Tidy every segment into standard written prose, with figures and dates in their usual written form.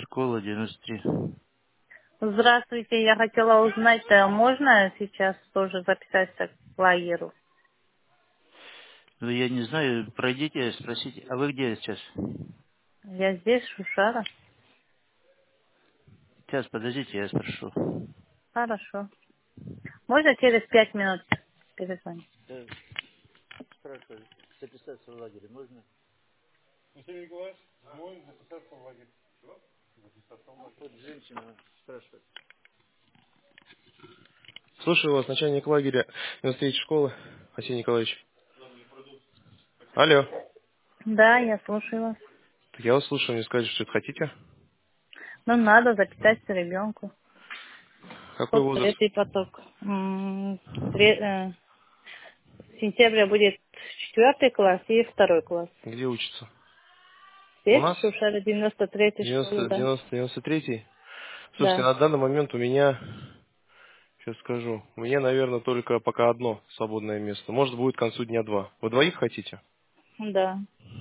школа 93. Здравствуйте, я хотела узнать, можно сейчас тоже записаться к лагерю? Ну, я не знаю, пройдите, спросите. А вы где сейчас? Я здесь, Шушара. Сейчас, подождите, я спрошу. Хорошо. Можно через 5 минут перезвонить? Спрашиваю, записаться в лагере можно? Василий Николаевич, можно записаться в лагерь. Вот женщина спрашивает. Слушаю вас, начальник лагеря 93 школы, Василий Николаевич. Алло. Да, я слушаю вас. Я вас слушаю, мне скажете, что это хотите? Ну, надо записаться ребенку. Какой Вот возраст? третий поток. С сентября будет 4 класс и 2 класс. Где учится? У Здесь, нас? в Шушаре, 93-й школе, 90, да. 90, 93. Слушайте, Да. на данный момент у меня, сейчас скажу, у меня, наверное, только пока одно свободное место. Может, будет к концу дня два. Вы двоих хотите? Да.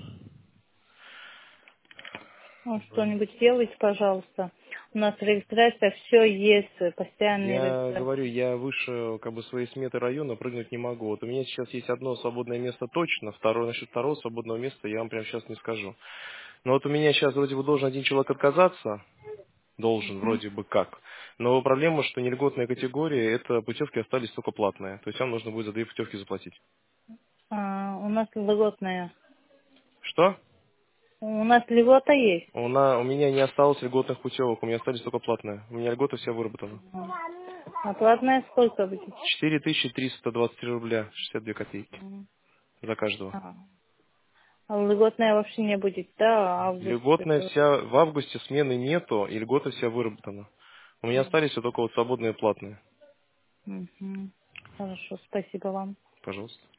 Ну, Двоих. что-нибудь делайте, пожалуйста. У нас регистрация, все есть, постоянная Я говорю, регистрация. я выше как бы своей сметы района прыгнуть не могу. Вот у меня сейчас есть одно свободное место точно, второе, насчет второго свободного места я вам прямо сейчас не скажу. Но вот у меня сейчас вроде бы должен один человек отказаться, должен Мгм. вроде бы как. Но проблема, что нельготная категория, это путевки остались только платные. То есть вам нужно будет за две путевки заплатить. У нас льготная. Что? У нас льгота есть. У меня не осталось льготных путевок, у меня остались только платные. У меня льгота вся выработана. Мгм. А платная сколько будет? 4323 рубля 62 копейки Мгм. за каждого. А льготная вообще не будет, да, август. Льготная вся, в августе смены нету, и льгота вся выработана. У меня Мгм. остались все только вот свободные платные. Хорошо, спасибо вам. Пожалуйста.